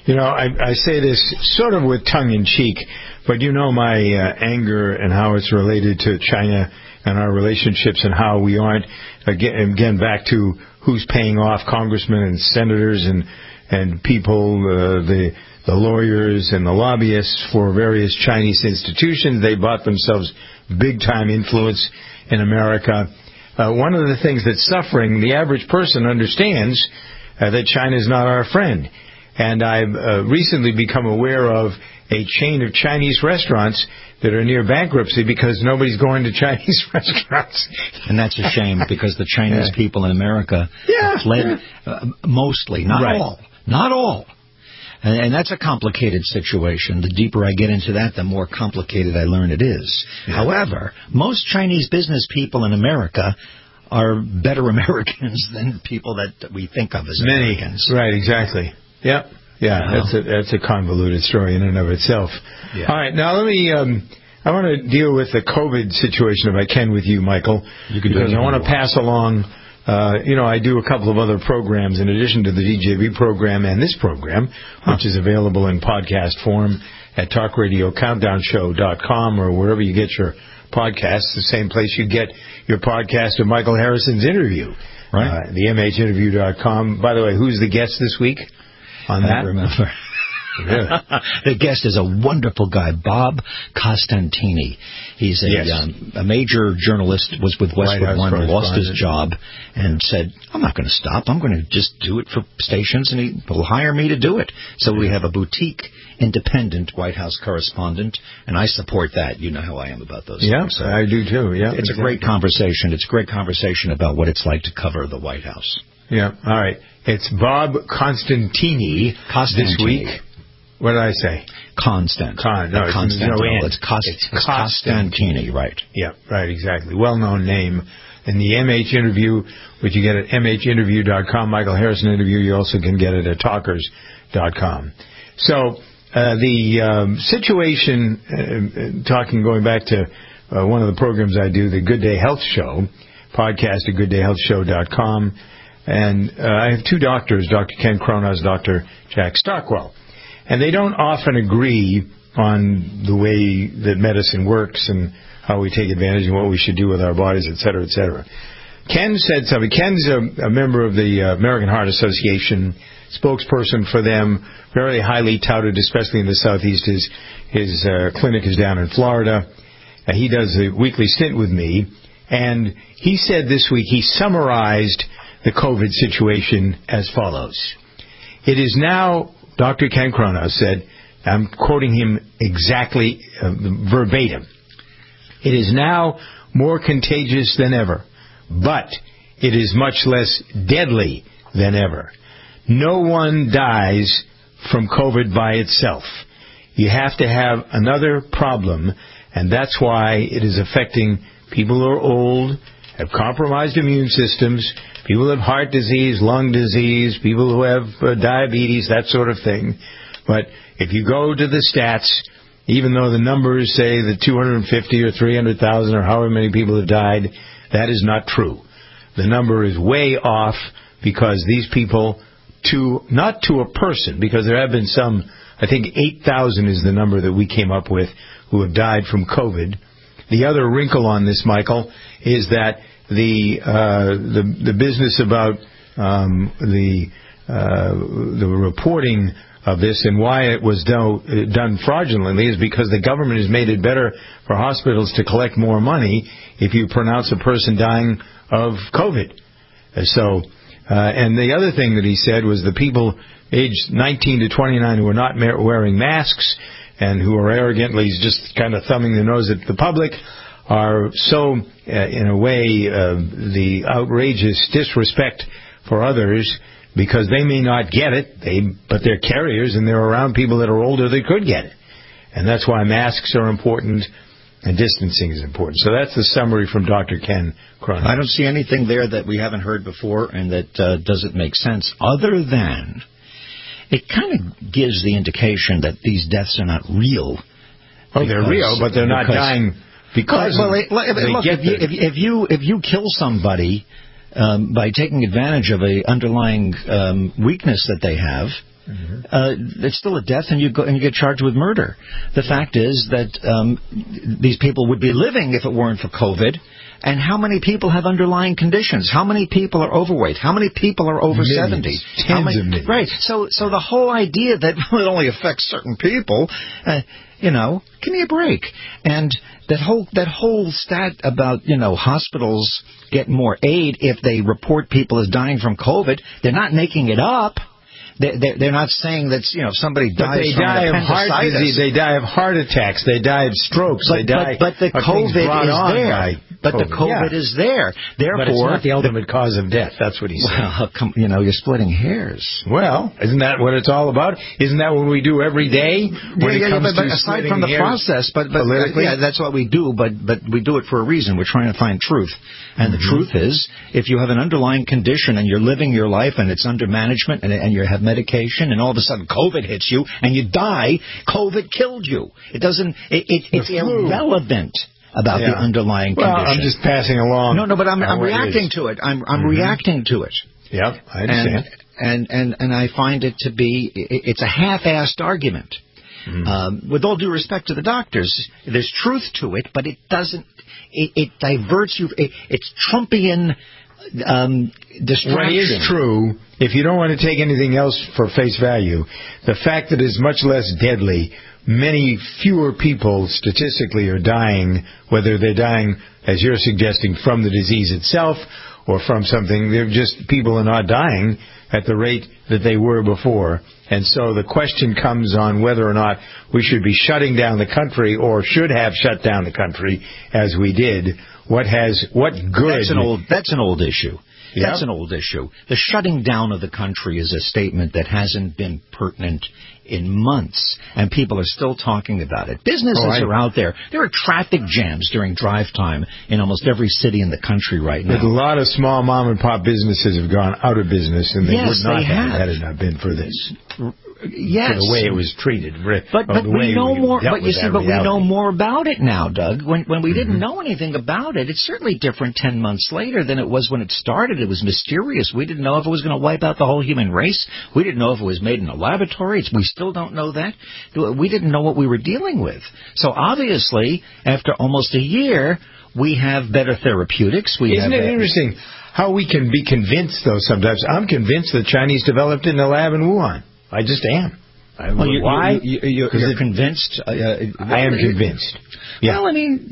You know, I, I say this sort of with tongue-in-cheek, but you know my uh, anger and how it's related to China and our relationships and how we aren't, again, again back to who's paying off congressmen and senators and, and people, uh, the, the lawyers and the lobbyists for various Chinese institutions. They bought themselves big-time influence in America. Uh, one of the things that's suffering, the average person understands uh, that China is not our friend. And I've uh, recently become aware of a chain of Chinese restaurants that are near bankruptcy because nobody's going to Chinese restaurants. And that's a shame because the Chinese yeah. people in America yeah, fled yeah. Uh, mostly, not right. all, not all. And, and that's a complicated situation. The deeper I get into that, the more complicated I learn it is. Yeah. However, most Chinese business people in America are better Americans than people that we think of as Many. Americans. Right, exactly. Yep. Yeah, wow. that's a that's a convoluted story in and of itself. Yeah. All right, now let me. Um, I want to deal with the COVID situation if I can with you, Michael, you can because do I want to pass along. Uh, you know, I do a couple of other programs in addition to the D J B program and this program, huh. which is available in podcast form at talk radio countdown show dot com or wherever you get your podcasts. The same place you get your podcast of Michael Harrison's interview, right? Uh, the M H interview dot com. By the way, who's the guest this week? On I that? don't remember. Really? The guest is a wonderful guy, Bob Costantini. He's a, yes. um, a major journalist, was with Westwood One, lost his job, and said, I'm not going to stop. I'm going to just do it for stations, and he will hire me to do it. So we have a boutique, independent White House correspondent, and I support that. You know how I am about those yeah, things. So I do too. Yeah, it's exactly. a great conversation. It's a great conversation about what it's like to cover the White House. Yeah, all right. It's Bob Constantini this week. What did I say? Constant. Con, no, it's no It's, Cost, it's, it's Costantini, right. Yeah, right, exactly. Well-known name. In the M H interview, which you get at M H interview dot com, Michael Harrison interview, you also can get it at talkers dot com. So, uh, the um, situation, uh, talking, going back to uh, one of the programs I do, the Good Day Health Show, podcast at good day health show dot com. And uh, I have two doctors, Doctor Ken Kronos, Doctor Jack Stockwell. And they don't often agree on the way that medicine works and how we take advantage and what we should do with our bodies, et cetera, et cetera. Ken said something. Ken's a, a member of the uh, American Heart Association, spokesperson for them, very highly touted, especially in the Southeast. His, his uh, clinic is down in Florida. Uh, he does a weekly stint with me. And he said this week he summarized the COVID situation as follows. It is now, Doctor Ken Kronos said, I'm quoting him exactly uh, verbatim, it is now more contagious than ever, but it is much less deadly than ever. No one dies from COVID by itself. You have to have another problem, and that's why it is affecting people who are old, have compromised immune systems, people who have heart disease, lung disease, people who have uh, diabetes, that sort of thing. But if you go to the stats, even though the numbers say that two hundred fifty or three hundred thousand or however many people have died, that is not true. The number is way off because these people, to not to a person, because there have been some, I think eight thousand is the number that we came up with, who have died from COVID. The other wrinkle on this, Michael, is that the uh, the, the business about um, the uh, the reporting of this and why it was do, done fraudulently is because the government has made it better for hospitals to collect more money if you pronounce a person dying of COVID. So, uh, and the other thing that he said was the people aged nineteen to twenty-nine who are not wearing masks and who are arrogantly just kind of thumbing their nose at the public are so, uh, in a way, uh, the outrageous disrespect for others because they may not get it, they but they're carriers and they're around people that are older that could get it. And that's why masks are important and distancing is important. So that's the summary from Doctor Ken Kronos. I don't see anything there that we haven't heard before and that uh, doesn't make sense other than it kind of gives the indication that these deaths are not real. Oh, because, they're real, but they're not dying because well, well, they look, get if, you, if, if you if you kill somebody um, by taking advantage of a underlying um, weakness that they have, Mm-hmm. Uh, it's still a death, and you go and you get charged with murder. The fact is that um, these people would be living if it weren't for COVID. And how many people have underlying conditions? How many people are overweight? How many people are over millions, seventy? Tens How many, of millions. Right. So, so the whole idea that it only affects certain people, uh, you know, give me a break. And that whole that whole stat about, you know, hospitals get more aid if they report people as dying from COVID, they're not making it up. They're, they're not saying that, you know, if somebody but dies they from die of heart disease, they die of heart attacks, they die of strokes, but, they die but, but the of COVID is there. But COVID. the COVID yeah. is there. Therefore, but it's not the ultimate the, cause of death. That's what he said. Well, come, you know, you're splitting hairs. Well, isn't that what it's all about? Isn't that what we do every day when yeah, it yeah, comes but, to but aside from the process, but, but politically? yeah, that's what we do. But but we do it for a reason. We're trying to find truth, and mm-hmm. the truth is, if you have an underlying condition and you're living your life and it's under management and, and you have medication, and all of a sudden COVID hits you and you die, COVID killed you. It doesn't. It, it, it's irrelevant about yeah. the underlying well, condition. I'm just passing along. No, no, but I'm, I'm reacting to it. I'm, I'm mm-hmm. reacting to it. Yep, I understand. And, and, and, and I find it to be, it's a half-assed argument. Mm-hmm. Um, with all due respect to the doctors, there's truth to it, but it doesn't, it, it diverts you, it, it's Trumpian um, distraction. Well, it is true. If you don't want to take anything else for face value, the fact that it's much less deadly, many fewer people statistically are dying, whether they're dying, as you're suggesting, from the disease itself or from something. They're just, people are not dying at the rate that they were before. And so the question comes on whether or not we should be shutting down the country or should have shut down the country as we did. What has, what good? That's an old, that's an old issue. Yep. That's an old issue. The shutting down of the country is a statement that hasn't been pertinent in months, and people are still talking about it. Businesses oh, I... are out there. There are traffic jams during drive time in almost every city in the country right now. But a lot of small mom and pop businesses have gone out of business, and they yes, would not they have, have had it not been for this. Yes, for the way it was treated. But but we know we more. But you see, but reality. we know more about it now, Doug. When when we mm-hmm. didn't know anything about it, it's certainly different ten months later than it was when it started. It was mysterious. We didn't know if it was going to wipe out the whole human race. We didn't know if it was made in a laboratory. It's, we still don't know that. We didn't know what we were dealing with. So obviously, after almost a year, we have better therapeutics. We Isn't have it interesting how we can be convinced, though, sometimes? I'm convinced the Chinese developed it in a lab in Wuhan. I just am. I, well, you, why? You, you, you're, you're convinced? Uh, I am convinced. Yeah. Well, I mean,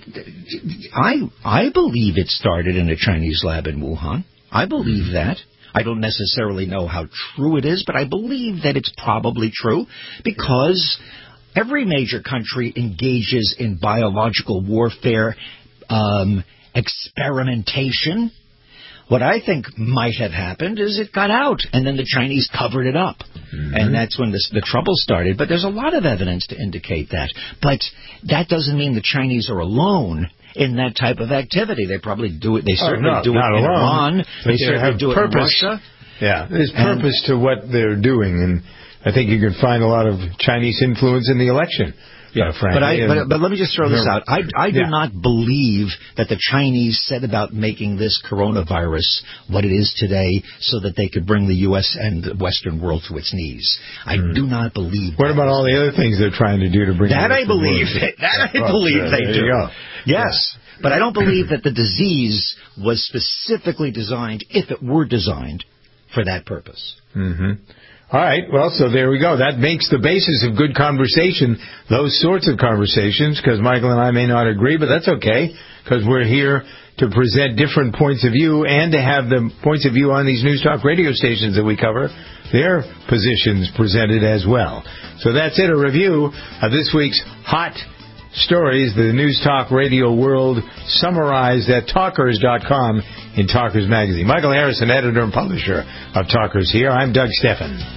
I I believe it started in a Chinese lab in Wuhan. I believe mm-hmm. that. I don't necessarily know how true it is, but I believe that it's probably true because every major country engages in biological warfare, um, experimentation. What I think might have happened is it got out, and then the Chinese covered it up. Mm-hmm. And that's when this, the trouble started. But there's a lot of evidence to indicate that. But that doesn't mean the Chinese are alone in that type of activity. They probably do it. They certainly oh, no, do it in alone, Iran. They certainly do purpose. it in Russia. Yeah, there's purpose and, to what they're doing. And I think you can find a lot of Chinese influence in the election. Yeah, uh, but, I, but but let me just throw this out. I I do yeah. not believe that the Chinese set about making this coronavirus what it is today so that they could bring the U S and the Western world to its knees. I mm. do not believe. What about all the other things they're trying to do to bring that? I believe that, that I believe oh, they there do. You go. Yes, yeah. But I don't believe that the disease was specifically designed, if it were designed, for that purpose. Mm-hmm. All right, well, so there we go. That makes the basis of good conversation, those sorts of conversations, because Michael and I may not agree, but that's okay, because we're here to present different points of view and to have the points of view on these News Talk radio stations that we cover, their positions presented as well. So that's it, a review of this week's hot stories, the News Talk radio world summarized at talkers dot com in Talkers Magazine. Michael Harrison, editor and publisher of Talkers here. I'm Doug Steffen.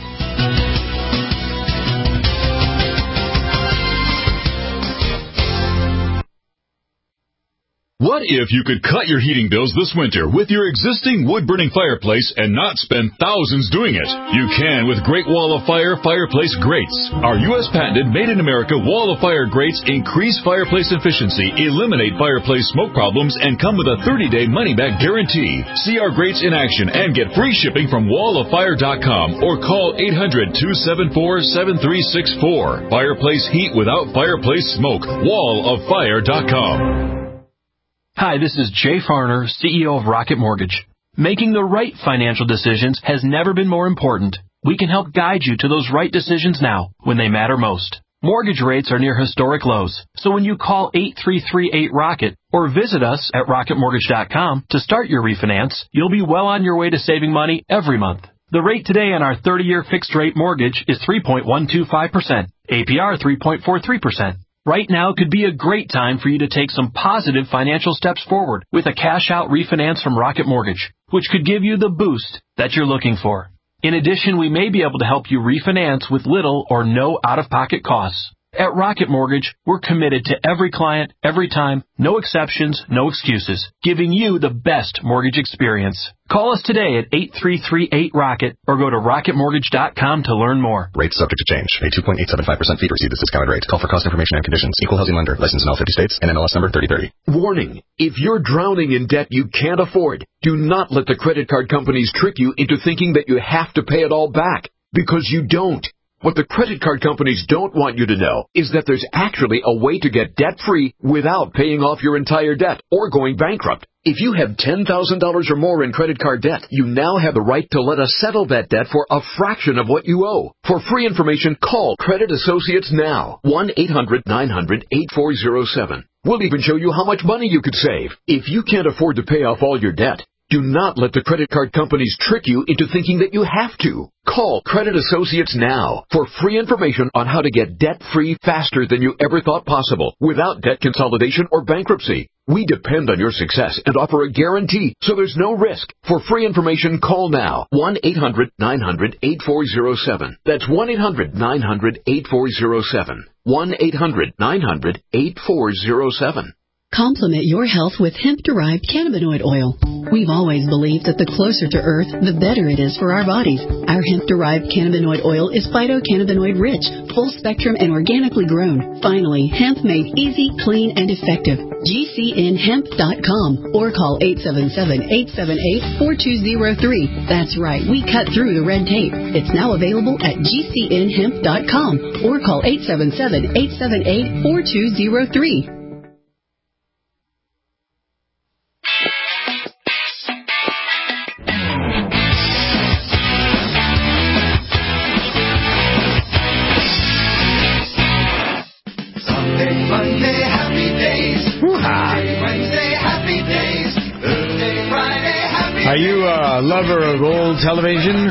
What if you could cut your heating bills this winter with your existing wood-burning fireplace and not spend thousands doing it? You can with Great Wall of Fire fireplace grates. Our U S patented made-in-America Wall of Fire grates increase fireplace efficiency, eliminate fireplace smoke problems, and come with a thirty-day money-back guarantee. See our grates in action and get free shipping from wall of fire dot com or call eight hundred, two seven four, seven three six four. Fireplace heat without fireplace smoke. wall of fire dot com. Hi, this is Jay Farner, C E O of Rocket Mortgage. Making the right financial decisions has never been more important. We can help guide you to those right decisions now, when they matter most. Mortgage rates are near historic lows, so when you call eight three three eight ROCKET or visit us at rocket mortgage dot com to start your refinance, you'll be well on your way to saving money every month. The rate today on our thirty-year fixed-rate mortgage is three point one two five percent, A P R three point four three percent. Right now could be a great time for you to take some positive financial steps forward with a cash-out refinance from Rocket Mortgage, which could give you the boost that you're looking for. In addition, we may be able to help you refinance with little or no out-of-pocket costs. At Rocket Mortgage, we're committed to every client, every time, no exceptions, no excuses, giving you the best mortgage experience. Call us today at eight three three eight ROCKET or go to rocket mortgage dot com to learn more. Rates subject to change. A two point eight seven five percent fee to receive this discounted rate. Call for cost information and conditions. Equal housing lender. Licensed in all fifty states. N M L S number thirty thirty. Warning. If you're drowning in debt you can't afford, do not let the credit card companies trick you into thinking that you have to pay it all back. Because you don't. What the credit card companies don't want you to know is that there's actually a way to get debt-free without paying off your entire debt or going bankrupt. If you have ten thousand dollars or more in credit card debt, you now have the right to let us settle that debt for a fraction of what you owe. For free information, call Credit Associates now. one eight hundred nine hundred eight four zero seven. We'll even show you how much money you could save. If you can't afford to pay off all your debt, do not let the credit card companies trick you into thinking that you have to. Call Credit Associates now for free information on how to get debt-free faster than you ever thought possible without debt consolidation or bankruptcy. We depend on your success and offer a guarantee, so there's no risk. For free information, call now. one eight hundred nine hundred eight four zero seven. That's one eight hundred nine hundred eight four zero seven. one eight hundred nine hundred eight four zero seven. Complement your health with hemp-derived cannabinoid oil. We've always believed that the closer to Earth, the better it is for our bodies. Our hemp-derived cannabinoid oil is phytocannabinoid-rich, full-spectrum, and organically grown. Finally, hemp made easy, clean, and effective. G C N hemp dot com or call eight seven seven, eight seven eight, four two zero three. That's right, we cut through the red tape. It's now available at G C N hemp dot com or call eight seven seven, eight seven eight, four two zero three. Are you a lover of old television?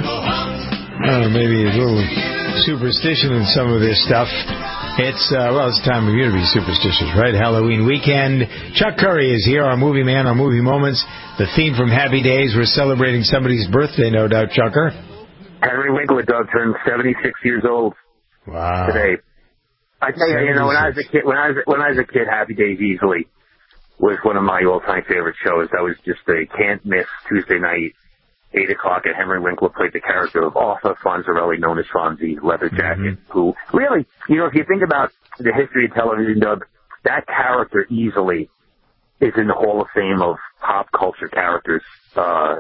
Uh, maybe a little superstition in some of this stuff. It's, uh, well, it's time of year to be superstitious, right? Halloween weekend. Chuck Curry is here, our movie man, our movie moments. The theme from Happy Days. We're celebrating somebody's birthday, no doubt, Chucker. Henry Winkler, Doug, turned seventy-six years old. Wow. Today. I tell you, you know, when I was a kid, when I was, when I was a kid, Happy Days easily was one of my all-time favorite shows. That was just a can't-miss Tuesday night, eight o'clock, and Henry Winkler played the character of Arthur Fonzarelli, known as Fonzie, Leather Jacket, mm-hmm. who really, you know, if you think about the history of television, Doug, that character easily is in the Hall of Fame of pop culture characters uh,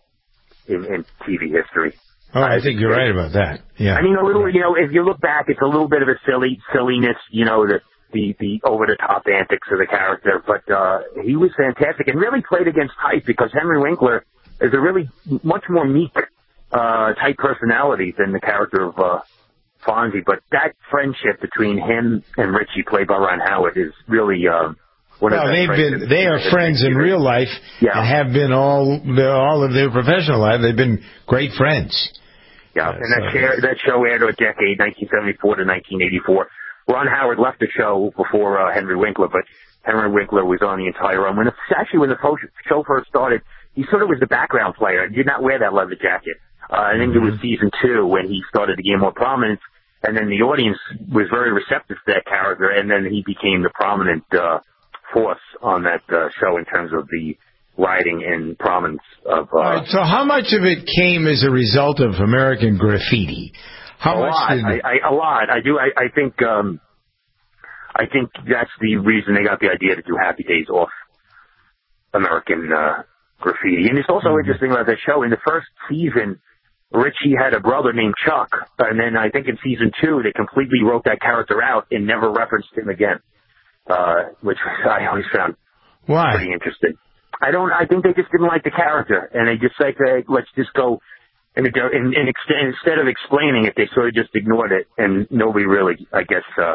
in, in T V history. Oh, I think you're right about that. Yeah. I mean, a little, you know, if you look back, it's a little bit of a silly silliness, you know, the the, the over-the-top antics of the character, but uh, he was fantastic and really played against type because Henry Winkler is a really much more meek uh, type personality than the character of uh, Fonzie. But that friendship between him and Richie, played by Ron Howard, is really uh, one well, of the they've been they are friends in real life yeah. and have been all all of their professional life. They've been great friends. Yeah, and that, share, that show aired a decade, nineteen seventy-four to nineteen eighty-four. Ron Howard left the show before uh, Henry Winkler, but Henry Winkler was on the entire run. When it, actually, when the show first started, he sort of was the background player. He did not wear that leather jacket. Uh, I think it was season two when he started to gain more prominence, and then the audience was very receptive to that character, and then he became the prominent uh, force on that uh, show in terms of the writing and prominence of. Uh, All right, so how much of it came as a result of American Graffiti? How a much? lot. Did... I, I, a lot. I do. I, I think. Um, I think that's the reason they got the idea to do Happy Days off American uh, Graffiti. And it's also mm-hmm. interesting about that show. In the first season, Richie had a brother named Chuck, and then I think in season two they completely wrote that character out and never referenced him again, uh, which I always found Why? pretty interesting. I don't. I think they just didn't like the character, and they just said, hey, "Let's just go." And, and, and instead of explaining it, they sort of just ignored it, and nobody really, I guess, uh,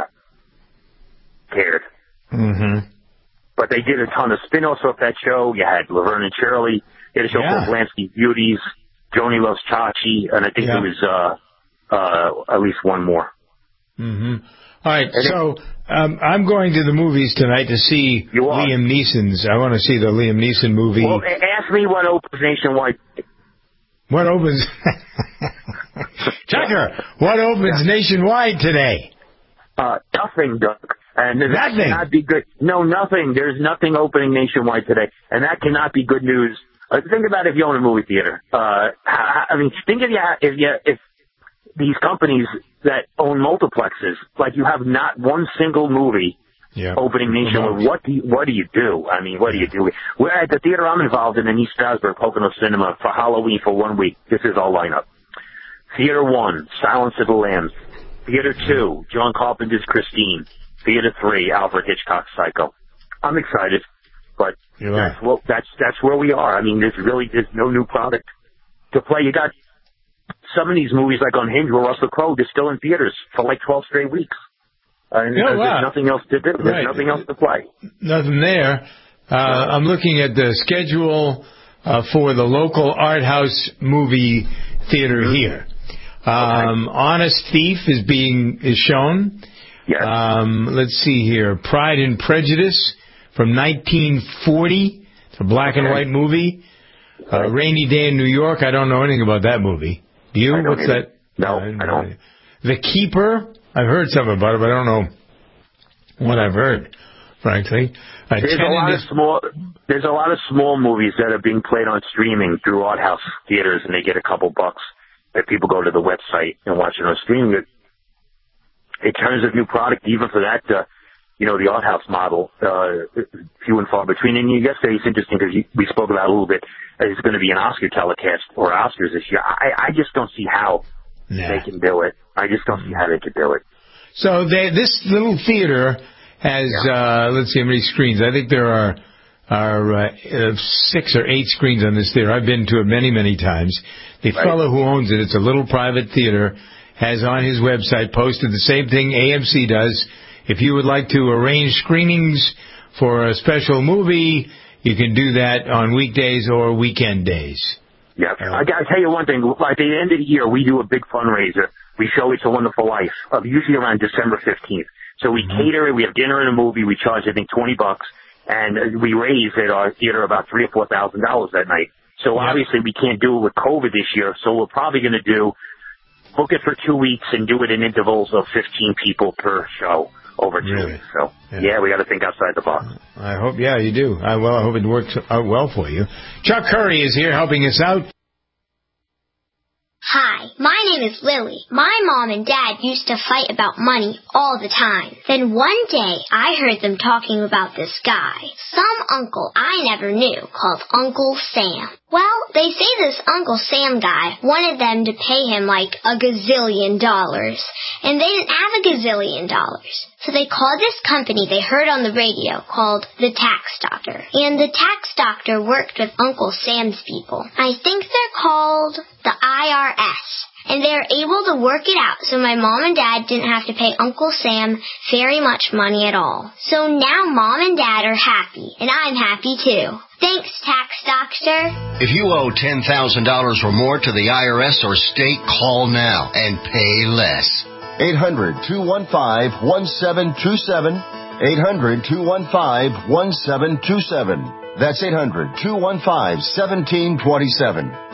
cared. Mm-hmm. But they did a ton of spin-offs off that show. You had Laverne and Shirley. They had a show Yeah. called Lansky Beauties, Joni Loves Chachi, and I think Yeah. there was uh, uh, at least one more. Mm-hmm. All right, and so um, I'm going to the movies tonight to see Liam Neeson's. I want to see the Liam Neeson movie. Well, ask me what opens nationwide. What opens? Tucker, what opens yeah. nationwide today? Uh, nothing, Doug. And that nothing. cannot be good. No, nothing. There's nothing opening nationwide today, and that cannot be good news. Uh, think about if you own a movie theater. Uh, I mean, think if you if you if these companies that own multiplexes, like you have not one single movie yeah. opening nationwide. What do you, what do you do? I mean, what do you do? We're at the theater I'm involved in in East Stroudsburg, Pocono Cinema, for Halloween for one week. This is our lineup. Theater one, Silence of the Lambs. Theater two, John Carpenter's Christine. Theater three, Alfred Hitchcock's Psycho. I'm excited, but that's, well, that's that's where we are. I mean, there's really there's no new product to play. You got some of these movies like Unhinged with Russell Crowe. They're still in theaters for like twelve straight weeks. Uh, and oh, there's wow. nothing else to do. There's right. nothing else to play. Nothing there. Uh, I'm looking at the schedule uh, for the local art house movie theater mm-hmm. here. Um, okay. Honest Thief is being is shown. Yes. Um, let's see here. Pride and Prejudice from nineteen forty. It's a black okay. and white movie. Uh, Rainy Day in New York. I don't know anything about that movie. Do you? What's either. that? No, I don't. I don't. The Keeper. I've heard something about it, but I don't know what I've heard, frankly. Uh, there's a lot of small. There's a lot of small movies that are being played on streaming through art house theaters, and they get a couple bucks if people go to the website and watch it on streaming. In terms of new product, even for that, uh, you know, the art house model, uh, few and far between. And yesterday it's interesting because we spoke about it a little bit. It's going to be an Oscar telecast or Oscars this year. I, I just don't see how nah. they can do it. I just don't see how they can do it. So they, this little theater has, yeah. uh, let's see how many screens. I think there are are uh, six or eight screens on this theater. I've been to it many, many times. The right. fellow who owns it, it's a little private theater, has on his website posted the same thing A M C does. If you would like to arrange screenings for a special movie, you can do that on weekdays or weekend days. Yeah, uh, I gotta tell you one thing. At the end of the year, we do a big fundraiser. We show It's a Wonderful Life, uh, usually around December fifteenth. So we mm-hmm. cater it. We have dinner and a movie. We charge, I think, twenty bucks, and we raise at our theater about three or four thousand dollars that night. So yeah. obviously we can't do it with COVID this year. So we're probably going to do book it for two weeks and do it in intervals of fifteen people per show over two really? weeks. So yeah, yeah we got to think outside the box. I hope, yeah, you do. I, well, I hope it works out well for you. Chuck Curry is here helping us out. Hi, my name is Lily. My mom and dad used to fight about money all the time. Then one day, I heard them talking about this guy, some uncle I never knew, called Uncle Sam. Well, they say this Uncle Sam guy wanted them to pay him like a gazillion dollars, and they didn't have a gazillion dollars. So they called this company they heard on the radio called the Tax Doctor. And the Tax Doctor worked with Uncle Sam's people. I think they're called the I R S. And they were able to work it out so my mom and dad didn't have to pay Uncle Sam very much money at all. So now mom and dad are happy, and I'm happy too. Thanks, Tax Doctor. If you owe ten thousand dollars or more to the I R S or state, call now and pay less. eight hundred, two one five, one seven two seven. eight hundred, two one five, one seven two seven. That's eight hundred, two one five, one seven two seven.